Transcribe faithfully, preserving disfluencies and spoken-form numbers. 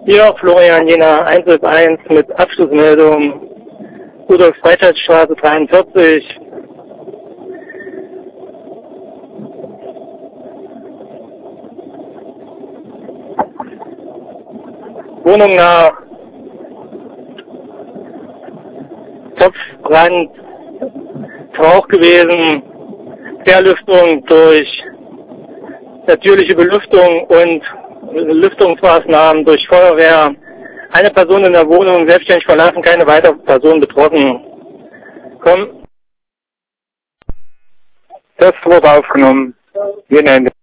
Hier Florian Jena eins fünf eins mit Abschlussmeldung Rudolf-Breitscheid-Straße dreiundvierzig. Wohnung nach Topfbrand, Rauch gewesen, Verlüftung durch natürliche Belüftung und Lüftungsmaßnahmen durch Feuerwehr. Eine Person in der Wohnung selbstständig verlassen, keine weitere Person betroffen. Komm. Das wurde aufgenommen. Wir nennen